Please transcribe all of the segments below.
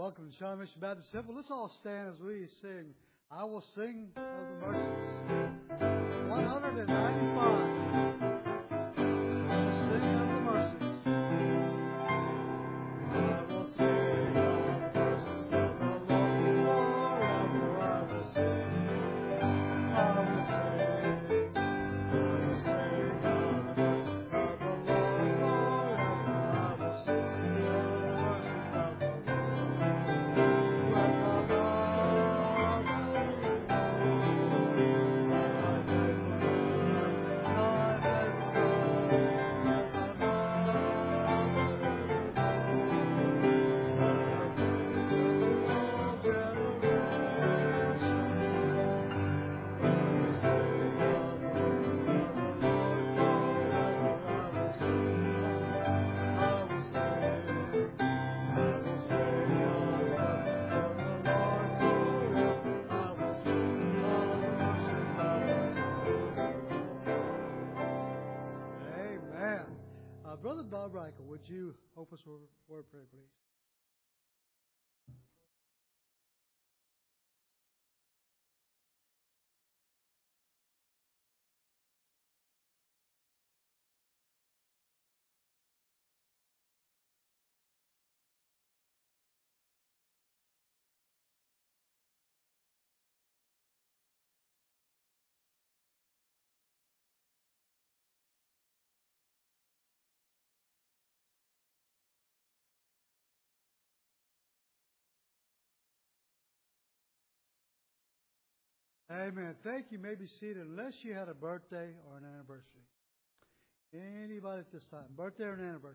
Welcome to Shawnee Mission Baptist Temple. Let's all stand as we sing, I Will Sing of the Mercies. 195. Brother Bob Reichel, would you open us with a word of prayer, please? Amen. Thank you. You may be seated unless you had a birthday or an anniversary. Anybody at this time? Birthday or an anniversary?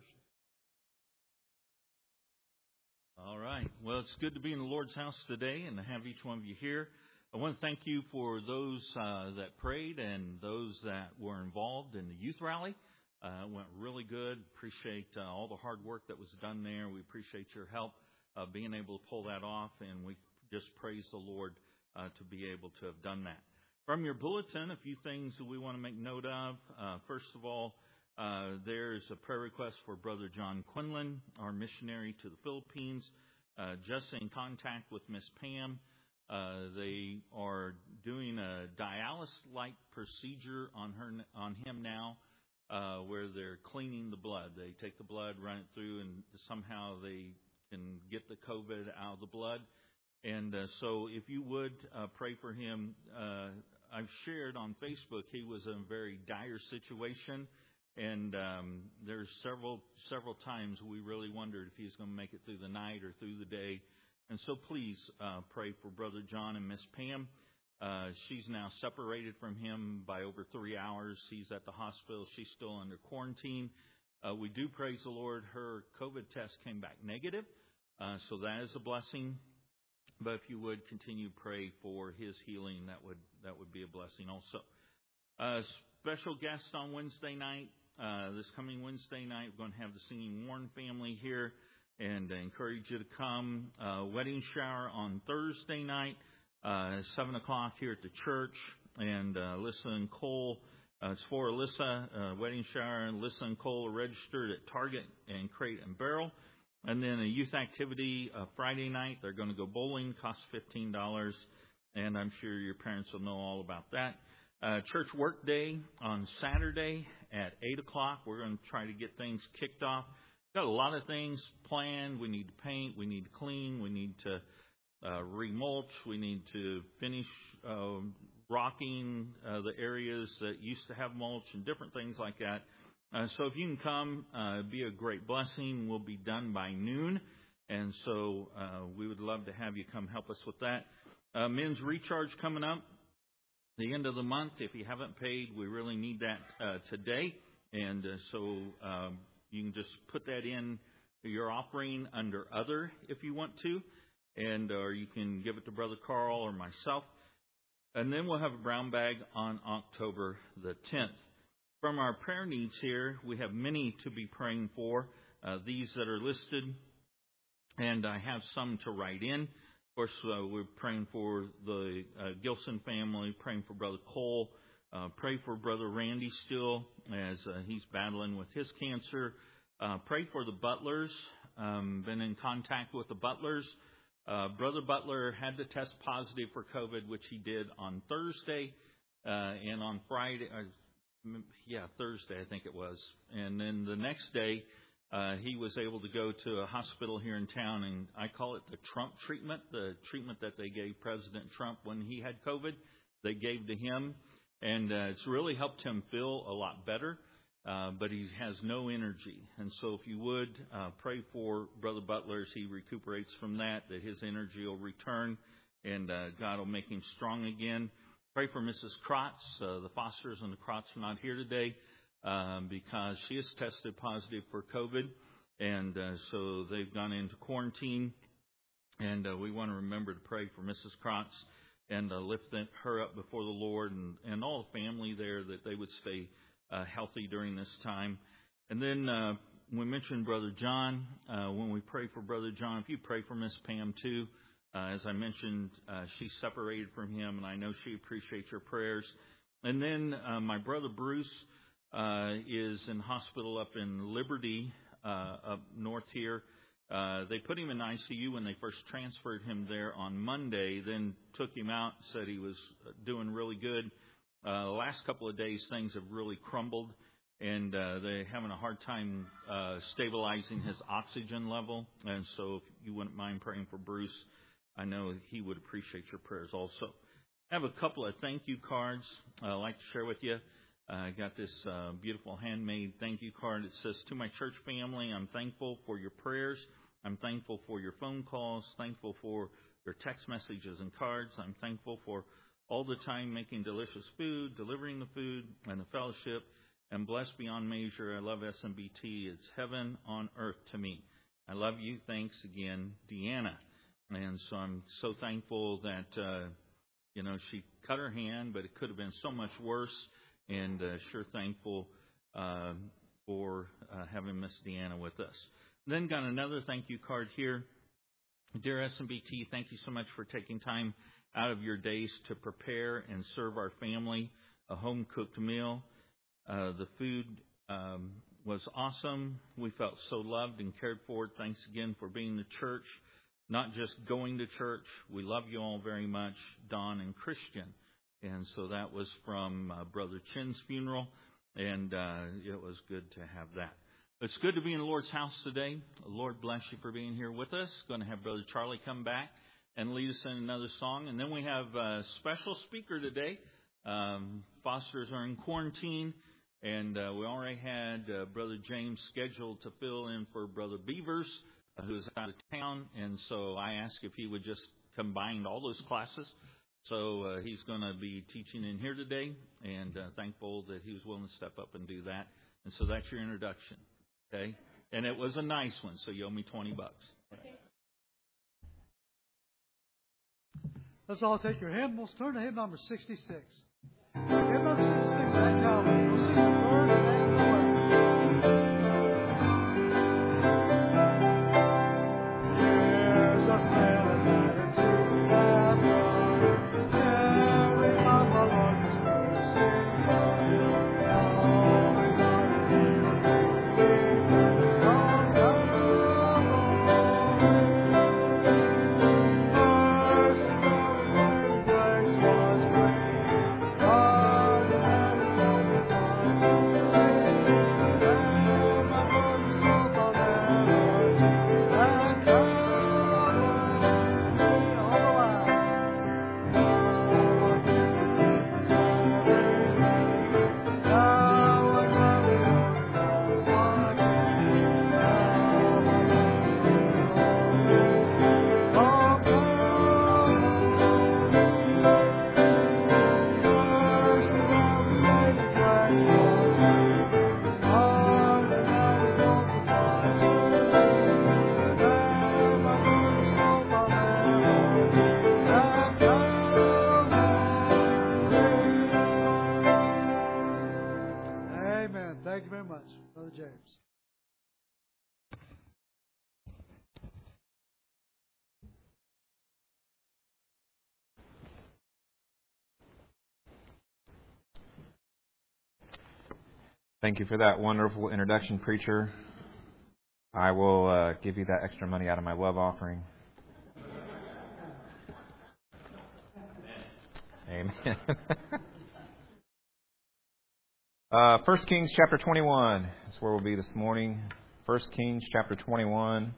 All right. Well, it's good to be in the Lord's house today and to have each one of you here. I want to thank you for those that prayed and those that were involved in the youth rally. It went really good. Appreciate all the hard work that was done there. We appreciate your help being able to pull that off, and we just praise the Lord to be able to have done that. From your bulletin, a few things that we want to make note of. First of all, there's a prayer request for Brother John Quinlan, our missionary to the Philippines, just in contact with Miss Pam. They are doing a dialysis-like procedure on him now, where they're cleaning the blood. They take the blood, run it through, and somehow they can get the COVID out of the blood. And so if you would pray for him, I've shared on Facebook he was in a very dire situation, and there's several times we really wondered if he was going to make it through the night or through the day. And so please pray for Brother John and Miss Pam. She's now separated from him by over 3 hours. He's at the hospital. She's still under quarantine. We do praise the Lord. Her COVID test came back negative, so that is a blessing. But if you would continue to pray for his healing, that would be a blessing also. Special guest on Wednesday night. This coming Wednesday night, we're going to have the Singing Warren family here, and I encourage you to come. Wedding shower on Thursday night, 7 o'clock here at the church. And Alyssa and Cole, it's for Alyssa, wedding shower. And Alyssa and Cole are registered at Target and Crate and Barrel. And then a youth activity Friday night. They're going to go bowling, costs $15, and I'm sure your parents will know all about that. Church work day on Saturday at 8 o'clock. We're going to try to get things kicked off. Got a lot of things planned. We need to paint. We need to clean. We need to remulch. We need to finish rocking the areas that used to have mulch and different things like that. So if you can come, be a great blessing. We'll be done by noon, and so we would love to have you come help us with that. Men's recharge coming up the end of the month. If you haven't paid, we really need that today, and so you can just put that in your offering under other if you want to, and or you can give it to Brother Carl or myself. And then we'll have a brown bag on October the 10th. From our prayer needs here, we have many to be praying for, these that are listed, and I have some to write in. Of course, we're praying for the Gilson family, praying for Brother Cole, pray for Brother Randy still as he's battling with his cancer. Pray for the Butlers, been in contact with the Butlers. Brother Butler had to test positive for COVID, which he did on Thursday, and on Friday, Thursday I think it was. And then the next day, he was able to go to a hospital here in town, and I call it the Trump treatment, the treatment that they gave President Trump when he had COVID. They gave to him, and it's really helped him feel a lot better, but he has no energy. And so if you would, pray for Brother Butler as he recuperates from that his energy will return, and God will make him strong again. Pray for Mrs. Krotz. The Fosters and the Krotz are not here today because she has tested positive for COVID, and so they've gone into quarantine. And we want to remember to pray for Mrs. Krotz and lift her up before the Lord and all the family there, that they would stay healthy during this time. And then we mentioned Brother John. When we pray for Brother John, if you pray for Miss Pam too, as I mentioned, she's separated from him, and I know she appreciates your prayers. And then my brother Bruce is in hospital up in Liberty, up north here. They put him in ICU when they first transferred him there on Monday, then took him out, said he was doing really good. The last couple of days, things have really crumbled, and they're having a hard time stabilizing his oxygen level. And so if you wouldn't mind praying for Bruce, I know he would appreciate your prayers also. I have a couple of thank you cards I'd like to share with you. I got this beautiful handmade thank you card. It says, "To my church family, I'm thankful for your prayers. I'm thankful for your phone calls, thankful for your text messages and cards. I'm thankful for all the time making delicious food, delivering the food, and the fellowship. And blessed beyond measure. I love SMBT. It's heaven on earth to me. I love you. Thanks again, Deanna." And so I'm so thankful that, she cut her hand, but it could have been so much worse. And sure thankful for having Miss Deanna with us. Then got another thank you card here. "Dear SMBT, thank you so much for taking time out of your days to prepare and serve our family a home-cooked meal. The food was awesome. We felt so loved and cared for. Thanks again for being the church, not just going to church. We love you all very much, Don and Christian." And so that was from Brother Chin's funeral, and it was good to have that. It's good to be in the Lord's house today. The Lord bless you for being here with us. Going to have Brother Charlie come back and lead us in another song. And then we have a special speaker today. Fosters are in quarantine, and we already had Brother James scheduled to fill in for Brother Beavers, who's out of town. And so I asked if he would just combine all those classes. So he's going to be teaching in here today, and thankful that he was willing to step up and do that. And so that's your introduction, okay? And it was a nice one, so you owe me $20. Okay. Let's all take your hymnals. Turn to hymn number 66. Hymn number 66 at Calvary. We'll sing the word and the word. Here's a smelling matter to have done. Carry on my Lord is mercy. Thank you for that wonderful introduction, preacher. I will give you that extra money out of my love offering. Amen. 1 Kings chapter 21 is where we'll be this morning. 1 Kings chapter 21.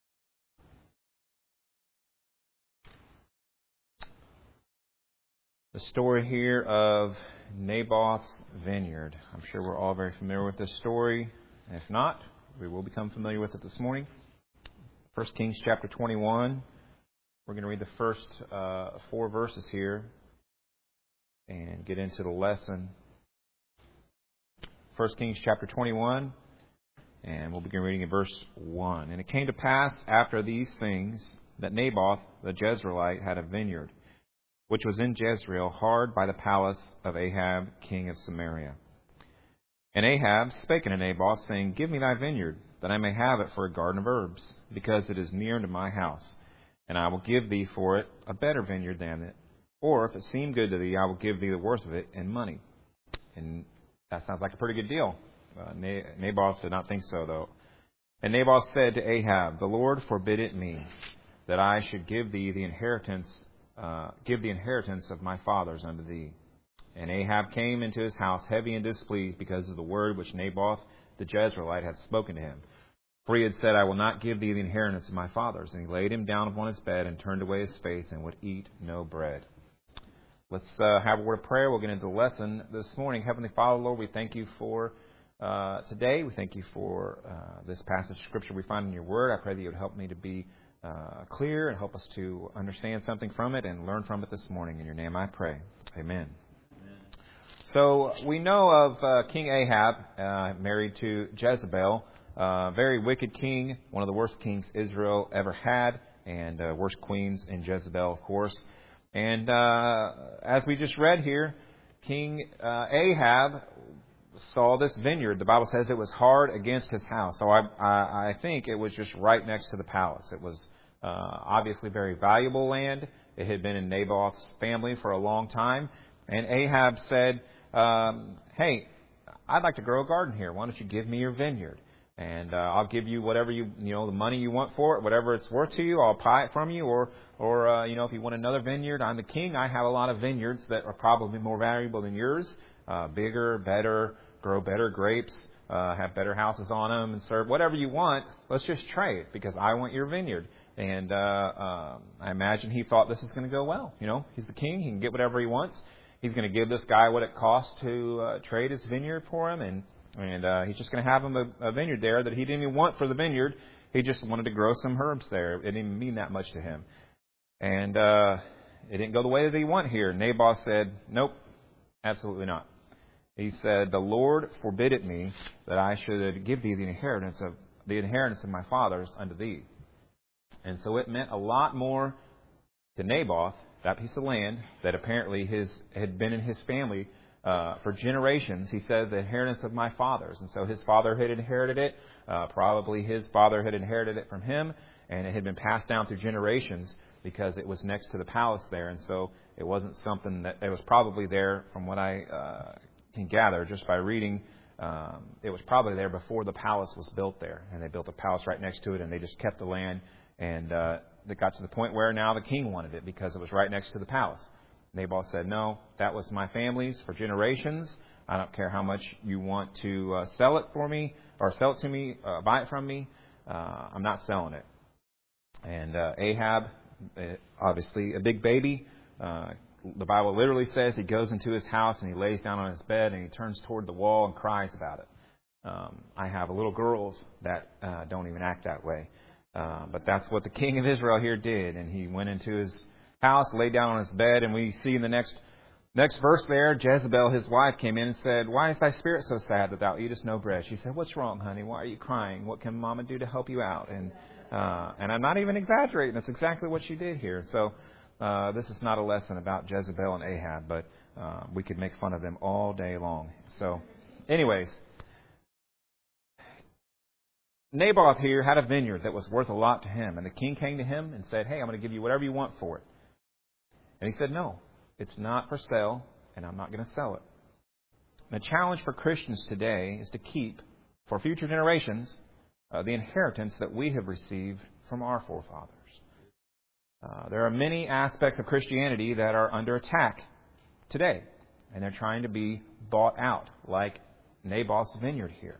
The story here of Naboth's vineyard. I'm sure we're all very familiar with this story. And if not, we will become familiar with it this morning. 1 Kings chapter 21. We're going to read the first 4 verses here and get into the lesson. 1 Kings chapter 21, and we'll begin reading in verse 1. And it came to pass after these things that Naboth the Jezreelite had a vineyard, which was in Jezreel, hard by the palace of Ahab, king of Samaria. And Ahab spake unto Naboth, saying, Give me thy vineyard, that I may have it for a garden of herbs, because it is near unto my house. And I will give thee for it a better vineyard than it. Or, if it seem good to thee, I will give thee the worth of it in money. And that sounds like a pretty good deal. Naboth did not think so, though. And Naboth said to Ahab, The Lord forbid it me, that I should give thee the inheritance of my fathers unto thee. And Ahab came into his house heavy and displeased because of the word which Naboth the Jezreelite had spoken to him. For he had said, I will not give thee the inheritance of my fathers. And he laid him down upon his bed and turned away his face and would eat no bread. Let's have a word of prayer. We'll get into the lesson this morning. Heavenly Father, Lord, we thank you for today. We thank you for this passage of Scripture we find in your Word. I pray that you would help me to be clear and help us to understand something from it and learn from it this morning. In your name I pray. Amen. So we know of King Ahab, married to Jezebel, very wicked king, one of the worst kings Israel ever had, and worst queens in Jezebel, of course. And as we just read here, King Ahab saw this vineyard. The Bible says it was hard against his house. So I think it was just right next to the palace. It was obviously very valuable land. It had been in Naboth's family for a long time. And Ahab said, hey, I'd like to grow a garden here. Why don't you give me your vineyard? And I'll give you whatever the money you want for it, whatever it's worth to you. I'll buy it from you. Or if you want another vineyard, I'm the king. I have a lot of vineyards that are probably more valuable than yours. Bigger, better, grow better grapes, have better houses on them, and serve whatever you want. Let's just trade because I want your vineyard. And I imagine he thought this is going to go well. He's the king. He can get whatever he wants. He's going to give this guy what it costs to trade his vineyard for him, and he's just going to have him a vineyard there that he didn't even want for the vineyard. He just wanted to grow some herbs there. It didn't even mean that much to him. And it didn't go the way that he wanted here. Naboth said, nope, absolutely not. He said, the Lord forbid it me that I should give thee the inheritance of my fathers unto thee. And so it meant a lot more to Naboth, that piece of land that apparently had been in his family for generations. He said, the inheritance of my fathers. And so his father had inherited it. Probably his father had inherited it from him. And it had been passed down through generations because it was next to the palace there. And so it wasn't something that it was probably there, from what I can gather just by reading. It was probably there before the palace was built there. And they built a palace right next to it, and they just kept the land. And they got to the point where now the king wanted it because it was right next to the palace. Naboth said, no, that was my family's for generations. I don't care how much you want to sell it for me or sell it to me, buy it from me. I'm not selling it. And Ahab, obviously a big baby. The Bible literally says he goes into his house and he lays down on his bed and he turns toward the wall and cries about it. I have little girls that don't even act that way. But that's what the king of Israel here did. And he went into his house, laid down on his bed, and we see in the next verse there, Jezebel, his wife, came in and said, Why is thy spirit so sad that thou eatest no bread? She said, What's wrong, honey? Why are you crying? What can Mama do to help you out? And I'm not even exaggerating. That's exactly what she did here. So this is not a lesson about Jezebel and Ahab, but we could make fun of them all day long. So anyways, Naboth here had a vineyard that was worth a lot to him. And the king came to him and said, Hey, I'm going to give you whatever you want for it. And he said, No, it's not for sale, and I'm not going to sell it. And the challenge for Christians today is to keep, for future generations, the inheritance that we have received from our forefathers. There are many aspects of Christianity that are under attack today. And they're trying to be bought out, like Naboth's vineyard here.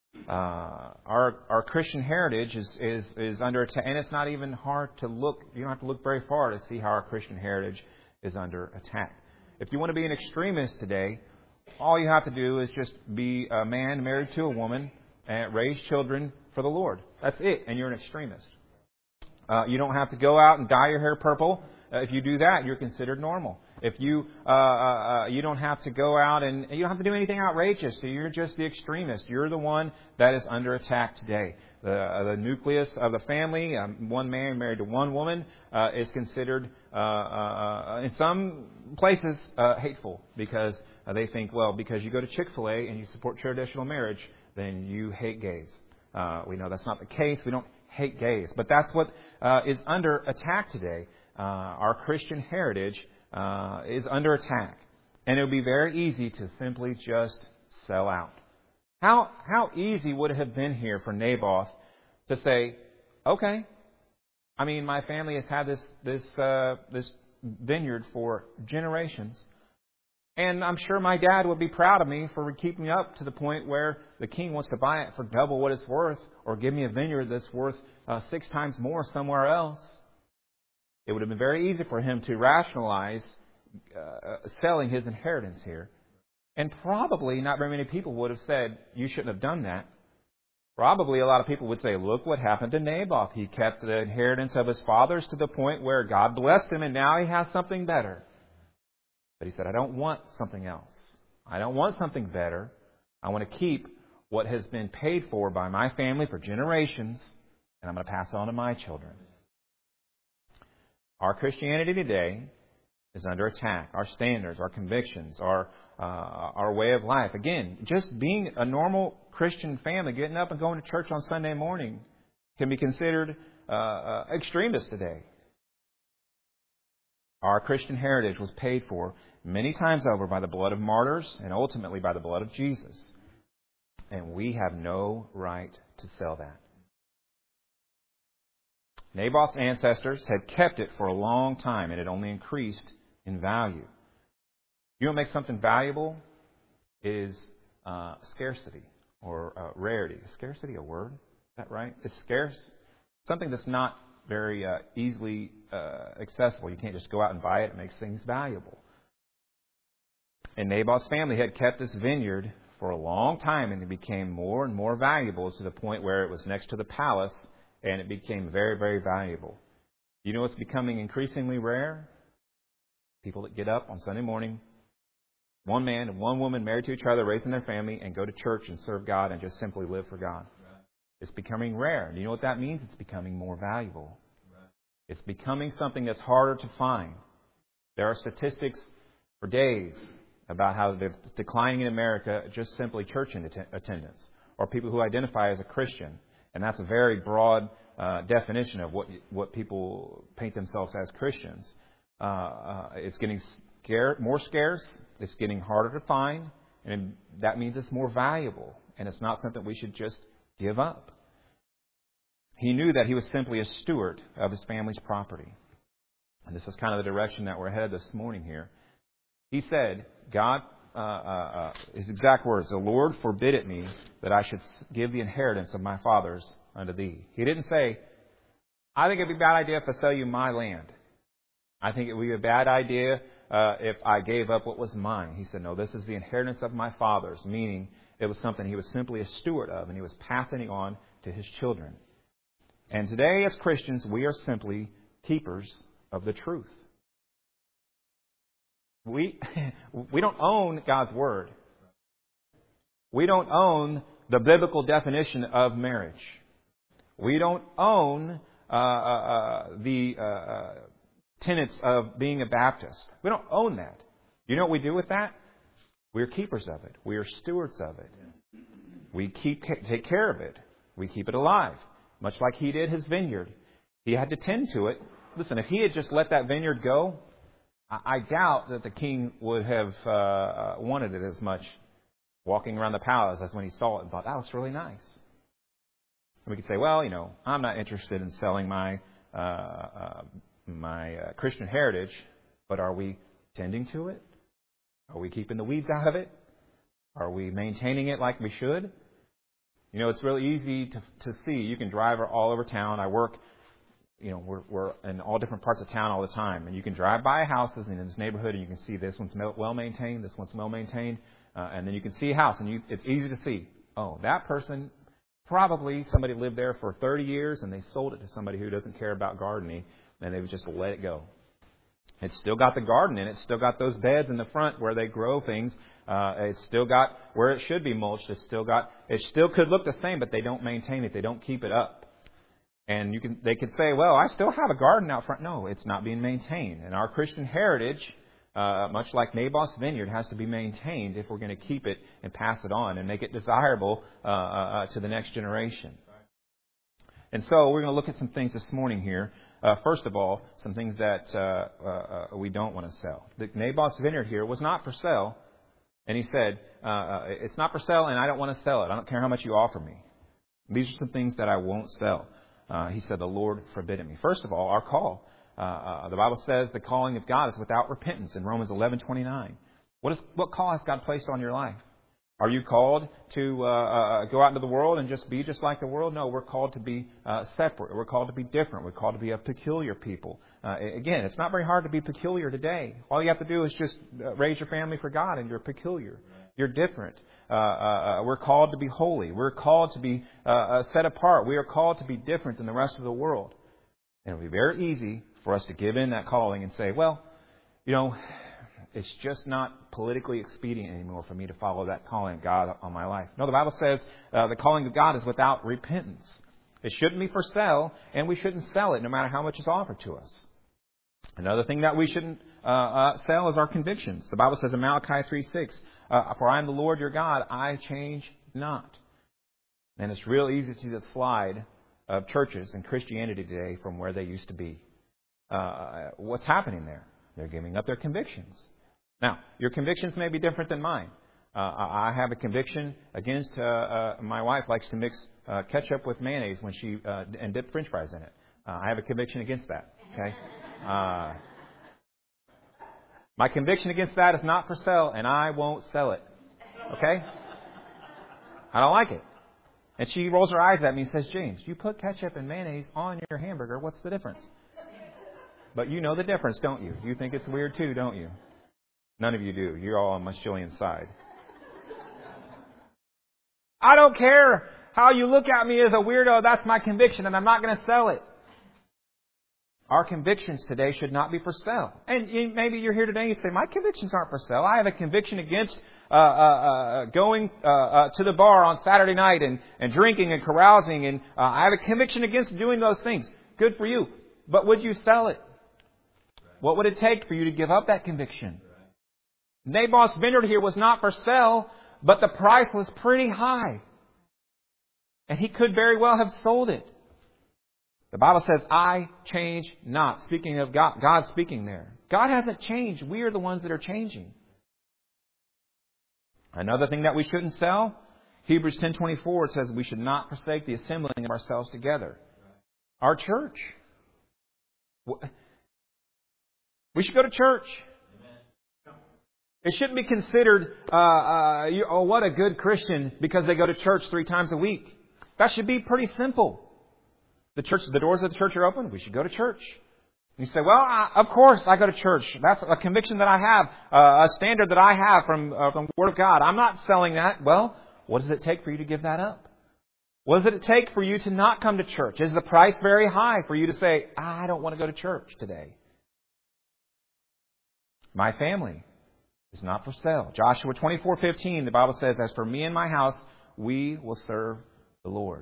Our Christian heritage is under attack, and it's not even hard to look. You don't have to look very far to see how our Christian heritage is under attack. If you want to be an extremist today, all you have to do is just be a man married to a woman and raise children for the Lord. That's it, and you're an extremist. You don't have to go out and dye your hair purple. If you do that, you're considered normal. If you don't have to go out and you don't have to do anything outrageous. So you're just the extremist. You're the one that is under attack today. The nucleus of the family, one man married to one woman, is considered in some places hateful because they think, well, because you go to Chick-fil-A and you support traditional marriage, then you hate gays. We know that's not the case. We don't hate gays, but that's what is under attack today. Our Christian heritage is under attack. And it would be very easy to simply just sell out. How easy would it have been here for Naboth to say, okay, I mean, my family has had this vineyard for generations. And I'm sure my dad would be proud of me for keeping me up to the point where the king wants to buy it for double what it's worth or give me a vineyard that's worth 6 times more somewhere else. It would have been very easy for him to rationalize selling his inheritance here. And probably not very many people would have said, you shouldn't have done that. Probably a lot of people would say, look what happened to Naboth. He kept the inheritance of his fathers to the point where God blessed him and now he has something better. But he said, I don't want something else. I don't want something better. I want to keep what has been paid for by my family for generations, and I'm going to pass it on to my children. Our Christianity today is under attack. Our standards, our convictions, our way of life. Again, just being a normal Christian family, getting up and going to church on Sunday morning, can be considered extremist today. Our Christian heritage was paid for many times over by the blood of martyrs and ultimately by the blood of Jesus. And we have no right to sell that. Naboth's ancestors had kept it for a long time and it only increased in value. You know what makes something valuable is scarcity or rarity. Is scarcity a word? Is that right? It's scarce. Something that's not very easily accessible. You can't just go out and buy it. It makes things valuable. And Naboth's family had kept this vineyard for a long time, and it became more and more valuable to the point where it was next to the palace, and it became very, very valuable. You know what's becoming increasingly rare? People that get up on Sunday morning, one man and one woman married to each other, raising their family, and go to church and serve God and just simply live for God. It's becoming rare. Do you know what that means? It's becoming more valuable. It's becoming something that's harder to find. There are statistics for days about how they're declining in America, just simply church attendance, or people who identify as a Christian. And that's a very broad definition of what people paint themselves as Christians. It's getting more scarce. It's getting harder to find. And that means it's more valuable. And it's not something we should just give up. He knew that he was simply a steward of his family's property. And this is kind of the direction that we're headed this morning here. He said, God, his exact words, the Lord forbid it me that I should give the inheritance of my fathers unto thee. He didn't say, I think it'd be a bad idea if I sell you my land. I think it would be a bad idea if I gave up what was mine. He said, no, this is the inheritance of my fathers, meaning it was something he was simply a steward of, and he was passing it on to his children. And today, as Christians, we are simply keepers of the truth. We don't own God's Word. We don't own the biblical definition of marriage. We don't own the tenets of being a Baptist. We don't own that. You know what we do with that? We're keepers of it. We are stewards of it. We take care of it. We keep it alive. Much like he did his vineyard. He had to tend to it. Listen, if he had just let that vineyard go, I doubt that the king would have wanted it as much walking around the palace as when he saw it and thought, that looks really nice. And we could say, well, I'm not interested in selling my Christian heritage, but are we tending to it? Are we keeping the weeds out of it? Are we maintaining it like we should? You know, it's really easy to see. You can drive all over town. I work, we're in all different parts of town all the time. And you can drive by houses in this neighborhood and you can see this one's well maintained, this one's well maintained. And then you can see a house and it's easy to see. Oh, that person, probably somebody lived there for 30 years and they sold it to somebody who doesn't care about gardening and they've just let it go. It's still got the garden in it. It's still got those beds in the front where they grow things. It's still got where it should be mulched. It still could look the same, but they don't maintain it. They don't keep it up. And they could say, well, I still have a garden out front. No, it's not being maintained. And our Christian heritage, much like Naboth's vineyard, has to be maintained if we're going to keep it and pass it on and make it desirable to the next generation. And so we're going to look at some things this morning here. First of all, some things that we don't want to sell. The Naboth's vineyard here was not for sale. And he said, it's not for sale and I don't want to sell it. I don't care how much you offer me. These are some things that I won't sell. He said, the Lord forbid me. First of all, our call. The Bible says the calling of God is without repentance in Romans 11:29. What call has God placed on your life? Are you called to go out into the world and just be just like the world? No, we're called to be separate. We're called to be different. We're called to be a peculiar people. Again, it's not very hard to be peculiar today. All you have to do is just raise your family for God and you're peculiar. You're different. We're called to be holy. We're called to be set apart. We are called to be different than the rest of the world. And it will be very easy for us to give in that calling and say, well, it's just not politically expedient anymore for me to follow that calling of God on my life. No, the Bible says the calling of God is without repentance. It shouldn't be for sale, and we shouldn't sell it no matter how much is offered to us. Another thing that we shouldn't sell is our convictions. The Bible says in Malachi 3:6, for I am the Lord your God, I change not. And it's real easy to see the slide of churches and Christianity today from where they used to be. What's happening there? They're giving up their convictions. Now, your convictions may be different than mine. I have a conviction against my wife likes to mix ketchup with mayonnaise when she and dip French fries in it. I have a conviction against that. Okay. My conviction against that is not for sale, and I won't sell it. Okay? I don't like it. And she rolls her eyes at me and says, James, you put ketchup and mayonnaise on your hamburger. What's the difference? But you know the difference, don't you? You think it's weird too, don't you? None of you do. You're all on my Chilean side. I don't care how you look at me as a weirdo. That's my conviction, and I'm not going to sell it. Our convictions today should not be for sale. And maybe you're here today and you say, my convictions aren't for sale. I have a conviction against going to the bar on Saturday night and drinking and carousing. And I have a conviction against doing those things. Good for you. But would you sell it? What would it take for you to give up that conviction? Naboth's vineyard here was not for sale, but the price was pretty high. And he could very well have sold it. The Bible says, I change not. Speaking of God, God speaking there. God hasn't changed. We are the ones that are changing. Another thing that we shouldn't sell, Hebrews 10:24 says we should not forsake the assembling of ourselves together. Our church. We should go to church. It shouldn't be considered, what a good Christian because they go to church 3 times a week. That should be pretty simple. The doors of the church are open. We should go to church. You say, well, of course I go to church. That's a conviction that I have, a standard that I have from the Word of God. I'm not selling that. Well, what does it take for you to give that up? What does it take for you to not come to church? Is the price very high for you to say, I don't want to go to church today? My family is not for sale. Joshua 24:15, the Bible says, as for me and my house, we will serve the Lord.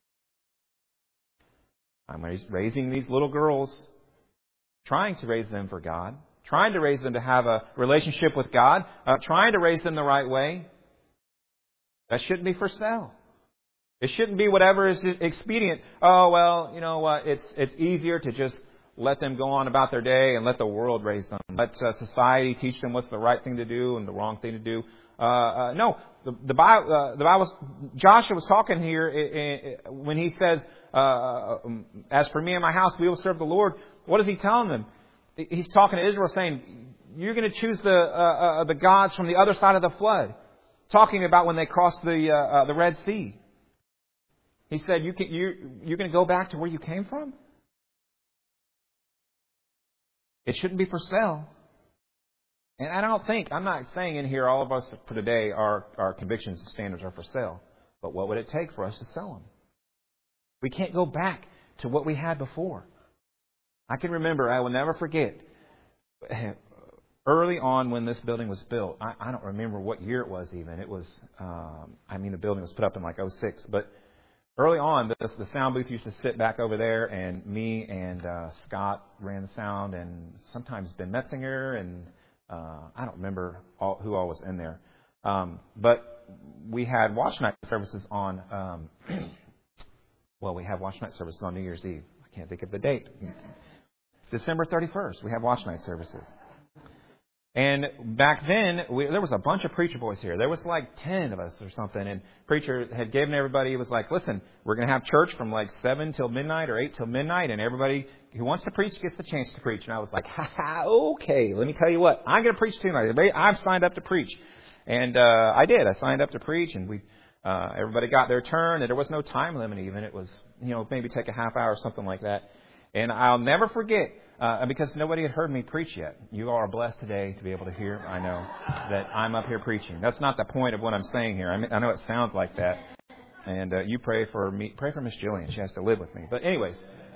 I'm raising these little girls, trying to raise them for God, trying to raise them to have a relationship with God, trying to raise them the right way. That shouldn't be for sale. It shouldn't be whatever is expedient. Oh, well, you know what? It's easier to just let them go on about their day and let the world raise them. Let society teach them what's the right thing to do and the wrong thing to do. No, the Bible. Joshua was talking here when he says, "As for me and my house, we will serve the Lord." What is he telling them? He's talking to Israel, saying, you're going to choose the gods from the other side of the flood. Talking about when they crossed the Red Sea. He said, you're going to go back to where you came from? It shouldn't be for sale. And I'm not saying in here all of us for today, our convictions and standards are for sale. But what would it take for us to sell them? We can't go back to what we had before. I can remember, I will never forget, early on when this building was built, I don't remember what year it was even. It was, the building was put up in like 2006. But early on, the sound booth used to sit back over there, and me and Scott ran the sound, and sometimes Ben Metzinger, and I don't remember who all was in there. But we had watch night services on, we have watch night services on New Year's Eve. I can't think of the date. December 31st, we have watch night services. And back then, there was a bunch of preacher boys here. There was like 10 of us or something. And preacher had given everybody, he was like, listen, we're going to have church from like 7 till midnight or 8 till midnight. And everybody who wants to preach gets the chance to preach. And I was like, okay, let me tell you what. I'm going to preach tonight. I've signed up to preach. And I did. I signed up to preach. And everybody got their turn. And there was no time limit even. It was, maybe take a half hour or something like that. And I'll never forget. Because nobody had heard me preach yet. You all are blessed today to be able to hear. I know that I'm up here preaching. That's not the point of what I'm saying here. I know it sounds like that. And you pray for me. Pray for Miss Jillian. She has to live with me. But anyways,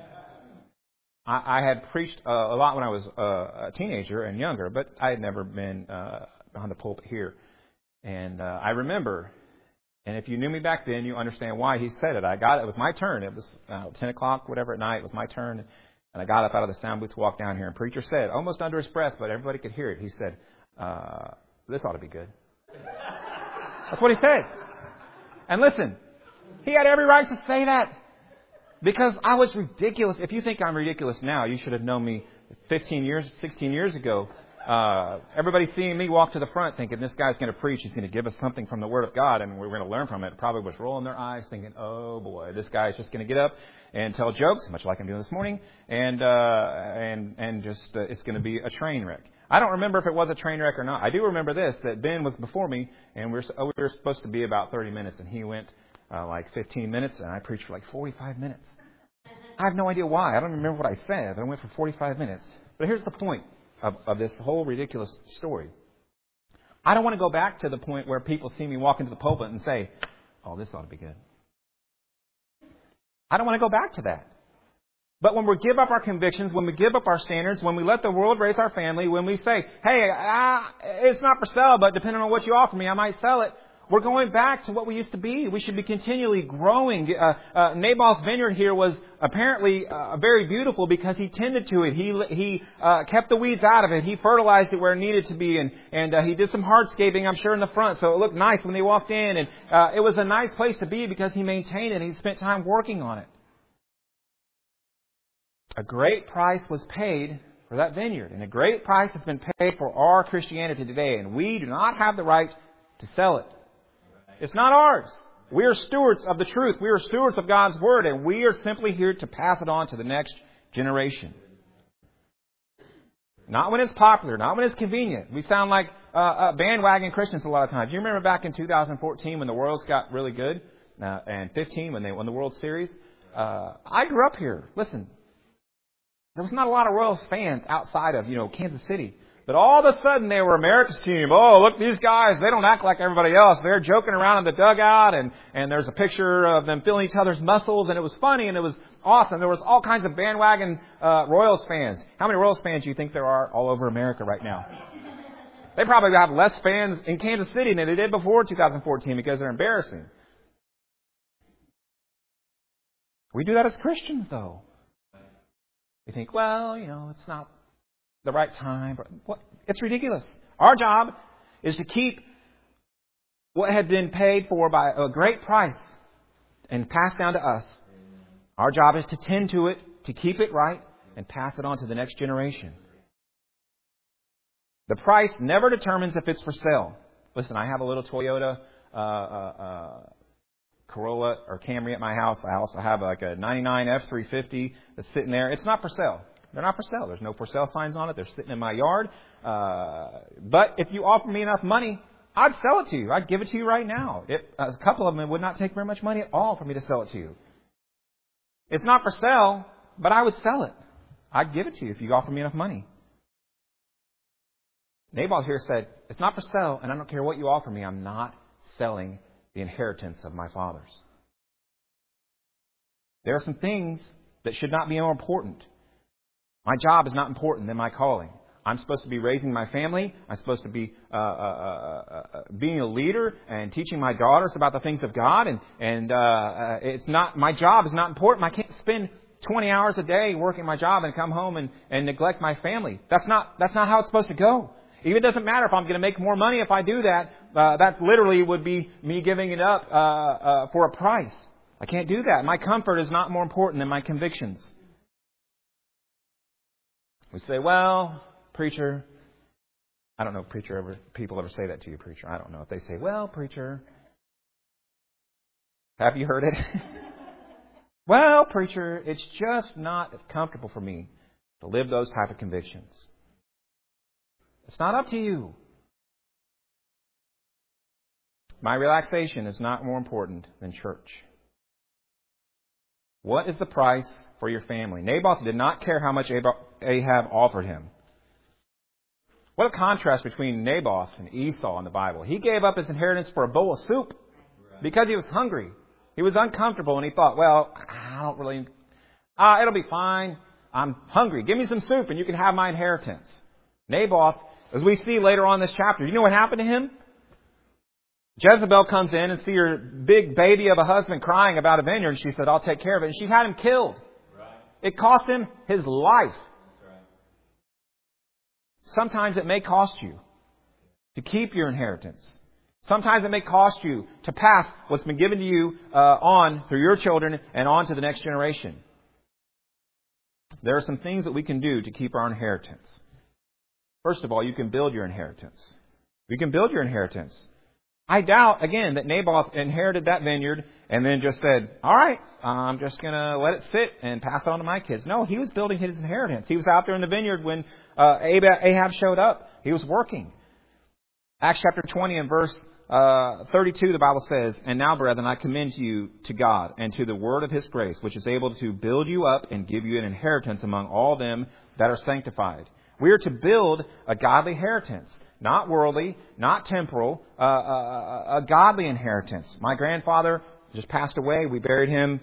I had preached a lot when I was a teenager and younger, but I had never been behind the pulpit here. And I remember, and if you knew me back then, you understand why he said it. It was my turn. It was 10 o'clock, whatever at night. It was my turn. And I got up out of the sound booth to walk down here. And preacher said, almost under his breath, but everybody could hear it. He said, this ought to be good. That's what he said. And listen, he had every right to say that. Because I was ridiculous. If you think I'm ridiculous now, you should have known me 16 years ago. Everybody seeing me walk to the front thinking this guy's going to preach. He's going to give us something from the Word of God and we're going to learn from it. Probably was rolling their eyes thinking, oh boy, this guy's just going to get up and tell jokes, much like I'm doing this morning, and just it's going to be a train wreck. I don't remember if it was a train wreck or not. I do remember this, that Ben was before me, and we were supposed to be about 30 minutes, and he went like 15 minutes, and I preached for like 45 minutes. I have no idea why. I don't remember what I said, but I went for 45 minutes. But here's the point of this whole ridiculous story. I don't want to go back to the point where people see me walk into the pulpit and say, oh, this ought to be good. I don't want to go back to that. But when we give up our convictions, when we give up our standards, when we let the world raise our family, when we say, hey, it's not for sale, but depending on what you offer me, I might sell it. We're going back to what we used to be. We should be continually growing. Nabal's vineyard here was apparently very beautiful because he tended to it. He kept the weeds out of it. He fertilized it where it needed to be. And he did some hardscaping, I'm sure, in the front. So it looked nice when they walked in. And it was a nice place to be because he maintained it. He spent time working on it. A great price was paid for that vineyard. And a great price has been paid for our Christianity today. And we do not have the right to sell it. It's not ours. We are stewards of the truth. We are stewards of God's Word, and we are simply here to pass it on to the next generation. Not when it's popular, not when it's convenient. We sound like bandwagon Christians a lot of times. You remember back in 2014 when the Royals got really good, and 15 when they won the World Series? I grew up here. Listen, there was not a lot of Royals fans outside of, Kansas City. But all of a sudden, they were America's team. Oh, look, these guys, they don't act like everybody else. They're joking around in the dugout, and there's a picture of them feeling each other's muscles, and it was funny, and it was awesome. There was all kinds of bandwagon Royals fans. How many Royals fans do you think there are all over America right now? They probably have less fans in Kansas City than they did before 2014 because they're embarrassing. We do that as Christians, though. We think, well, it's not the right time. It's ridiculous. Our job is to keep what had been paid for by a great price and passed down to us. Our job is to tend to it, to keep it right, and pass it on to the next generation. The price never determines if it's for sale. Listen, I have a little Toyota Corolla or Camry at my house. I also have like a 99 F350 that's sitting there. It's not for sale. They're not for sale. There's no for sale signs on it. They're sitting in my yard. But if you offer me enough money, I'd sell it to you. I'd give it to you right now. A couple of them, it would not take very much money at all for me to sell it to you. It's not for sale, but I would sell it. I'd give it to you if you offer me enough money. Nabal here said, it's not for sale, and I don't care what you offer me. I'm not selling the inheritance of my fathers. There are some things that should not be more important. My job is not important than my calling. I'm supposed to be raising my family. I'm supposed to be being a leader and teaching my daughters about the things of God. And it's not, my job is not important. I can't spend 20 hours a day working my job and come home and neglect my family. That's not how it's supposed to go. Even doesn't matter if I'm going to make more money if I do that. That literally would be me giving it up for a price. I can't do that. My comfort is not more important than my convictions. We say, well, preacher, I don't know if people ever say that to you, preacher. I don't know if they say, well, preacher, have you heard it? Well, preacher, it's just not comfortable for me to live those type of convictions. It's not up to you. My relaxation is not more important than church. What is the price for your family? Naboth did not care how much Ahab offered him. What a contrast between Naboth and Esau in the Bible. He gave up his inheritance for a bowl of soup because he was hungry. He was uncomfortable and he thought, well, I don't really... it'll be fine. I'm hungry. Give me some soup and you can have my inheritance. Naboth, as we see later on in this chapter, you know what happened to him? Jezebel comes in and sees her big baby of a husband crying about a vineyard. And she said, I'll take care of it. And she had him killed. Right. It cost him his life. Right. Sometimes it may cost you to keep your inheritance. Sometimes it may cost you to pass what's been given to you on through your children and on to the next generation. There are some things that we can do to keep our inheritance. First of all, you can build your inheritance. You can build your inheritance. I doubt, again, that Naboth inherited that vineyard and then just said, all right, I'm just going to let it sit and pass it on to my kids. No, he was building his inheritance. He was out there in the vineyard when Ahab showed up. He was working. Acts chapter 20 and verse 32, the Bible says, and now, brethren, I commend you to God and to the word of His grace, which is able to build you up and give you an inheritance among all them that are sanctified. We are to build a godly inheritance. Not worldly, not temporal, a godly inheritance. My grandfather just passed away. We buried him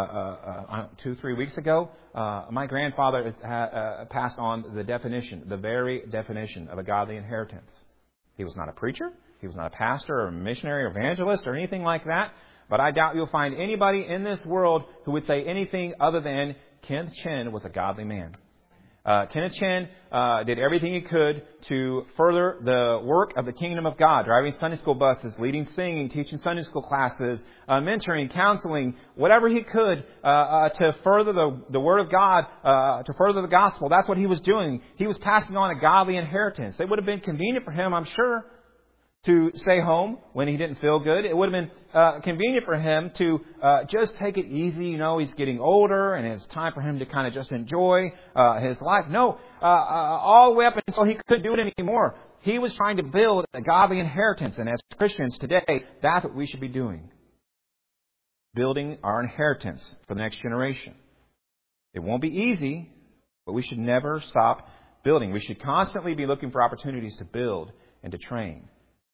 2-3 weeks ago. My grandfather passed on the very definition of a godly inheritance. He was not a preacher. He was not a pastor or a missionary or evangelist or anything like that. But I doubt you'll find anybody in this world who would say anything other than Kenneth Chin was a godly man. Kenneth Chin did everything he could to further the work of the kingdom of God, driving Sunday school buses, leading singing, teaching Sunday school classes, mentoring, counseling, whatever he could to further the word of God, to further the gospel. That's what he was doing. He was passing on a godly inheritance. It would have been convenient for him, I'm sure, to stay home when he didn't feel good. It would have been convenient for him to just take it easy. You know, he's getting older and it's time for him to kind of just enjoy his life. No, all the way up until he couldn't do it anymore. He was trying to build a godly inheritance. And as Christians today, that's what we should be doing. Building our inheritance for the next generation. It won't be easy, but we should never stop building. We should constantly be looking for opportunities to build and to train.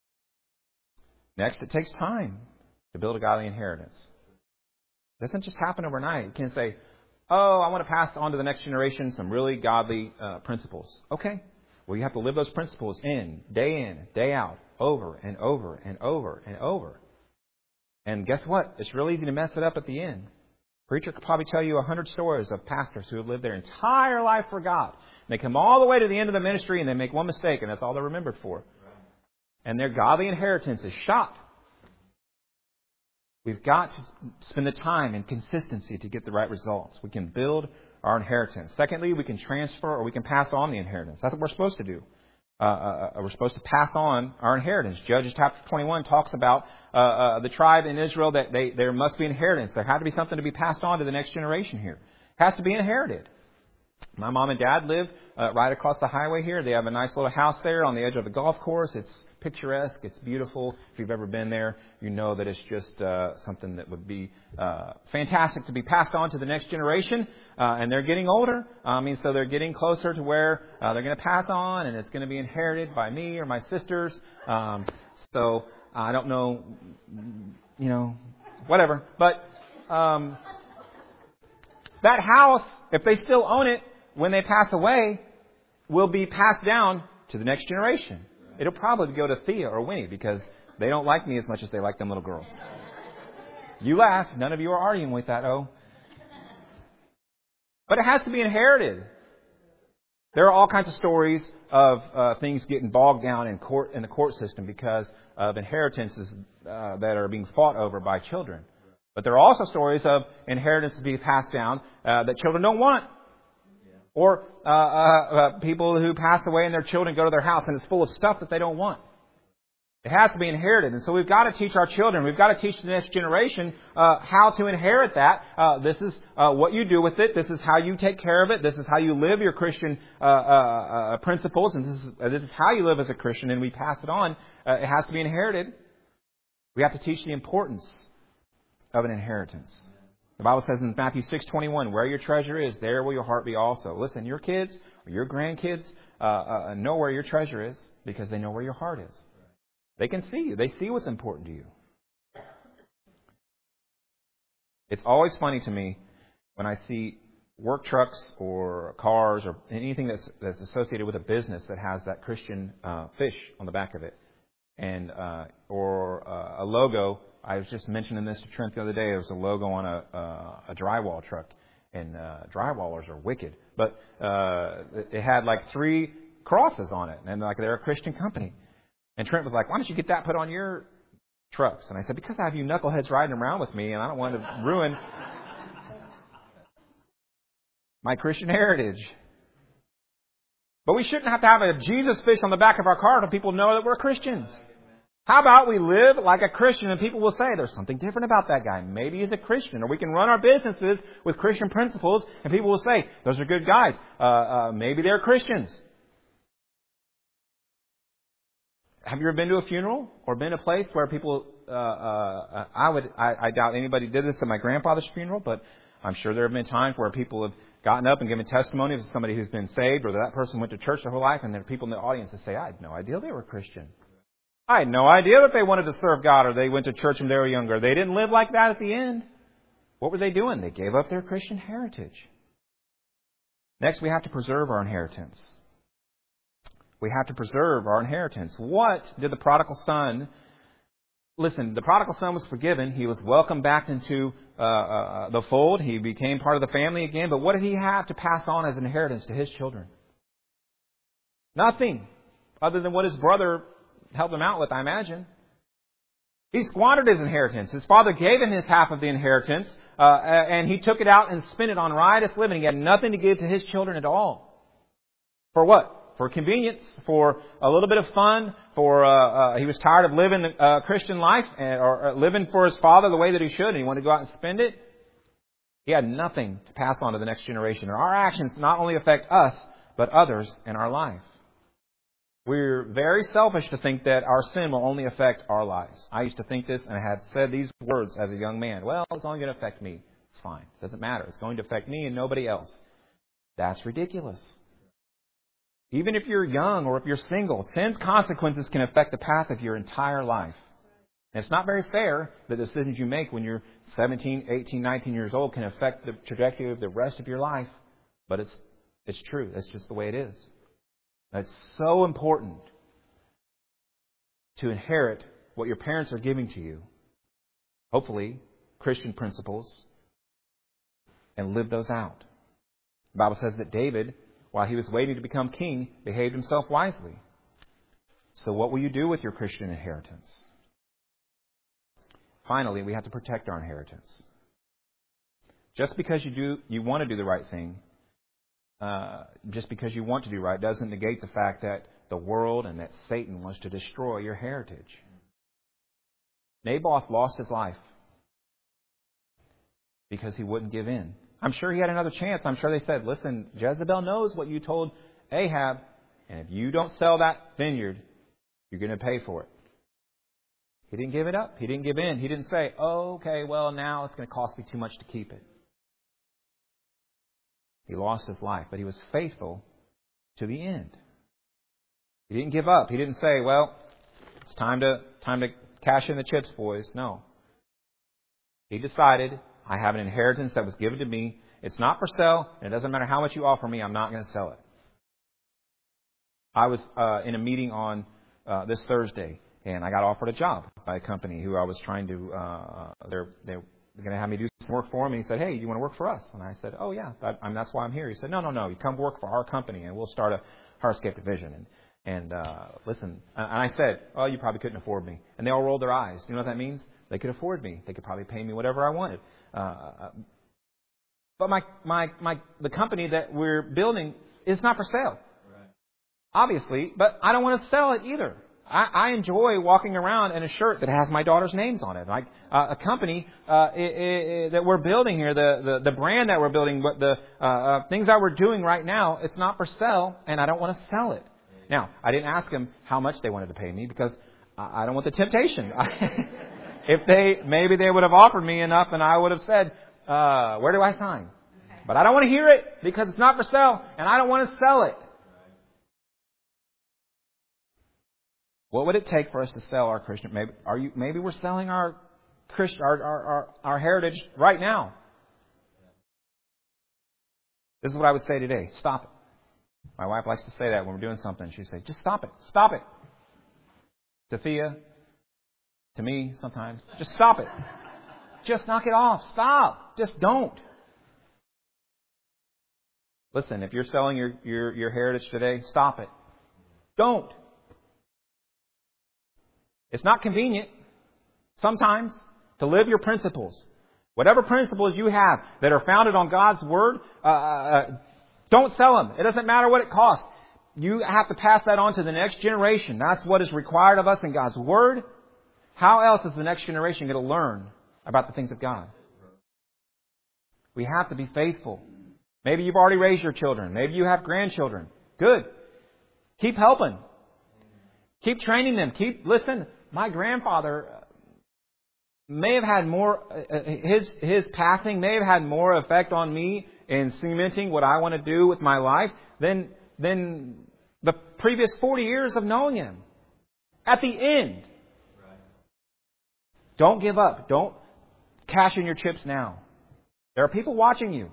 Next, it takes time to build a godly inheritance. It doesn't just happen overnight. You can't say, oh, I want to pass on to the next generation some really godly principles. Okay. Well, you have to live those principles in, day out, over and over and over and over. And guess what? It's really easy to mess it up at the end. Preacher could probably tell you 100 stories of pastors who have lived their entire life for God. They come all the way to the end of the ministry and they make one mistake, and that's all they're remembered for. And their godly inheritance is shot. We've got to spend the time and consistency to get the right results. We can build our inheritance. Secondly, we can transfer or we can pass on the inheritance. That's what we're supposed to do. We're supposed to pass on our inheritance. Judges chapter 21 talks about the tribe in Israel that there must be inheritance. There had to be something to be passed on to the next generation here. It has to be inherited. My mom and dad live right across the highway here. They have a nice little house there on the edge of the golf course. It's picturesque. It's beautiful. If you've ever been there, you know that it's just something that would be fantastic to be passed on to the next generation. And they're getting older. So they're getting closer to where they're going to pass on, and it's going to be inherited by me or my sisters. So I don't know, whatever. But that house, if they still own it, when they pass away, will be passed down to the next generation. It'll probably go to Thea or Winnie because they don't like me as much as they like them little girls. You laugh. None of you are arguing with that, But it has to be inherited. There are all kinds of stories of things getting bogged down in the court system because of inheritances that are being fought over by children. But there are also stories of inheritance to be passed down that children don't want. Or people who pass away and their children go to their house and it's full of stuff that they don't want. It has to be inherited. And so we've got to teach our children, we've got to teach the next generation how to inherit that. This is what you do with it. This is how you take care of it. This is how you live your Christian principles. And this is how you live as a Christian. And we pass it on. It has to be inherited. We have to teach the importance of an inheritance. The Bible says in Matthew 6:21, where your treasure is, there will your heart be also. Listen, your kids or your grandkids know where your treasure is because they know where your heart is. They can see you. They see what's important to you. It's always funny to me when I see work trucks or cars or anything that's associated with a business that has that Christian fish on the back of it, and or a logo. I was just mentioning this to Trent the other day. There was a logo on a drywall truck, and drywallers are wicked. But it had like 3 crosses on it, and like they're a Christian company. And Trent was like, "Why don't you get that put on your trucks?" And I said, "Because I have you knuckleheads riding around with me, and I don't want to ruin my Christian heritage." But we shouldn't have to have a Jesus fish on the back of our car so people know that we're Christians. How about we live like a Christian and people will say, there's something different about that guy. Maybe he's a Christian. Or we can run our businesses with Christian principles and people will say, those are good guys. Maybe they're Christians. Have you ever been to a funeral or been to a place where people, I doubt anybody did this at my grandfather's funeral, but I'm sure there have been times where people have gotten up and given testimony of somebody who's been saved or that person went to church their whole life, and there are people in the audience that say, I had no idea they were Christian. I had no idea that they wanted to serve God or they went to church when they were younger. They didn't live like that at the end. What were they doing? They gave up their Christian heritage. Next, we have to preserve our inheritance. We have to preserve our inheritance. What did the prodigal son... Listen, the prodigal son was forgiven. He was welcomed back into the fold. He became part of the family again. But what did he have to pass on as an inheritance to his children? Nothing other than what his brother helped him out with, I imagine. He squandered his inheritance. His father gave him his half of the inheritance, and he took it out and spent it on riotous living. He had nothing to give to his children at all. For what? For convenience, for a little bit of fun, for he was tired of living a Christian life or living for his father the way that he should, and he wanted to go out and spend it. He had nothing to pass on to the next generation. And our actions not only affect us, but others in our life. We're very selfish to think that our sin will only affect our lives. I used to think this, and I had said these words as a young man. Well, it's only going to affect me. It's fine. It doesn't matter. It's going to affect me and nobody else. That's ridiculous. Even if you're young or if you're single, sin's consequences can affect the path of your entire life. And it's not very fair that the decisions you make when you're 17, 18, 19 years old can affect the trajectory of the rest of your life. But it's true. That's just the way it is. It's so important to inherit what your parents are giving to you. Hopefully, Christian principles, and live those out. The Bible says that David, while he was waiting to become king, behaved himself wisely. So what will you do with your Christian inheritance? Finally, we have to protect our inheritance. Just because you want to do the right thing, just because you want to do right doesn't negate the fact that the world and that Satan wants to destroy your heritage. Naboth lost his life because he wouldn't give in. I'm sure he had another chance. I'm sure they said, listen, Jezebel knows what you told Ahab, and if you don't sell that vineyard, you're going to pay for it. He didn't give it up. He didn't give in. He didn't say, oh, okay, well, now it's going to cost me too much to keep it. He lost his life, but he was faithful to the end. He didn't give up. He didn't say, well, it's time to cash in the chips, boys. No. He decided, I have an inheritance that was given to me. It's not for sale, and it doesn't matter how much you offer me, I'm not going to sell it. I was in a meeting on this Thursday, and I got offered a job by a company who I was trying to, they're going to have me do some work for them. And he said, hey, do you want to work for us? And I said, oh, yeah, that's why I'm here. He said, no, you come work for our company, and we'll start a hardscape division. And listen, and I said, oh, you probably couldn't afford me. And they all rolled their eyes. You know what that means? They could afford me. They could probably pay me whatever I wanted. But the company that we're building is not for sale. Right. Obviously, but I don't want to sell it either. I enjoy walking around in a shirt that has my daughter's names on it. Like a company that we're building here, the brand that we're building, but the things that we're doing right now, it's not for sale, and I don't want to sell it. Now, I didn't ask them how much they wanted to pay me because I don't want the temptation. Maybe they would have offered me enough, and I would have said, where do I sign? But I don't want to hear it because it's not for sale, and I don't want to sell it. What would it take for us to sell our Christian? Maybe we're selling our Christian, our heritage right now. This is what I would say today. Stop it. My wife likes to say that when we're doing something. She'd say, just stop it. Stop it. To Thea, to me sometimes, just stop it. Just knock it off. Stop. Just don't. Listen, if you're selling your heritage today, stop it. Don't. It's not convenient sometimes to live your principles. Whatever principles you have that are founded on God's Word, don't sell them. It doesn't matter what it costs. You have to pass that on to the next generation. That's what is required of us in God's Word. How else is the next generation going to learn about the things of God? We have to be faithful. Maybe you've already raised your children. Maybe you have grandchildren. Good. Keep helping. Keep training them. Listen, my grandfather may have had more, his passing may have had more effect on me in cementing what I want to do with my life than the previous 40 years of knowing him. At the end. Right. Don't give up. Don't cash in your chips now. There are people watching you.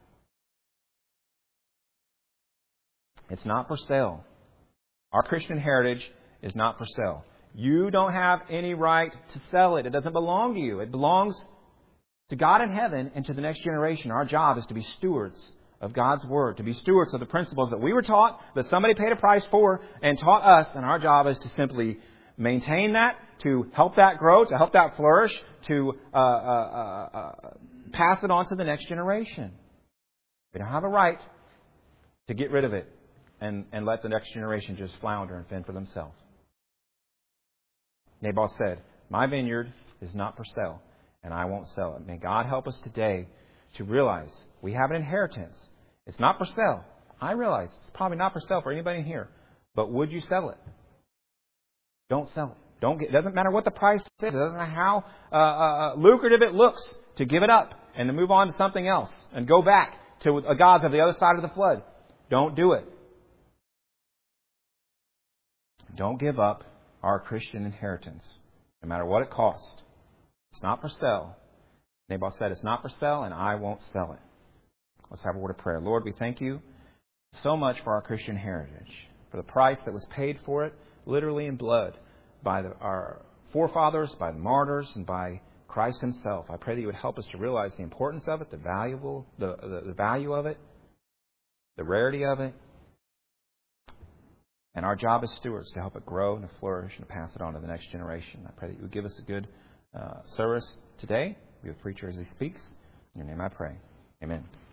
It's not for sale. Our Christian heritage is not for sale. You don't have any right to sell it. It doesn't belong to you. It belongs to God in heaven and to the next generation. Our job is to be stewards of God's Word, to be stewards of the principles that we were taught, that somebody paid a price for and taught us. And our job is to simply maintain that, to help that grow, to help that flourish, to pass it on to the next generation. We don't have a right to get rid of it and let the next generation just flounder and fend for themselves. Nabal said, my vineyard is not for sale, and I won't sell it. May God help us today to realize we have an inheritance. It's not for sale. I realize it's probably not for sale for anybody in here. But would you sell it? Don't sell it. It doesn't matter what the price is. It doesn't matter how lucrative it looks to give it up and to move on to something else and go back to the gods of the other side of the flood. Don't do it. Don't give up our Christian inheritance, no matter what it costs. It's not for sale. Nabal said, it's not for sale, and I won't sell it. Let's have a word of prayer. Lord, we thank you so much for our Christian heritage, for the price that was paid for it, literally in blood, by our forefathers, by the martyrs, and by Christ Himself. I pray that you would help us to realize the importance of it, the value of it, the rarity of it. And our job as stewards to help it grow and to flourish and to pass it on to the next generation. I pray that you would give us a good service today. We have a preacher as he speaks. In your name I pray. Amen.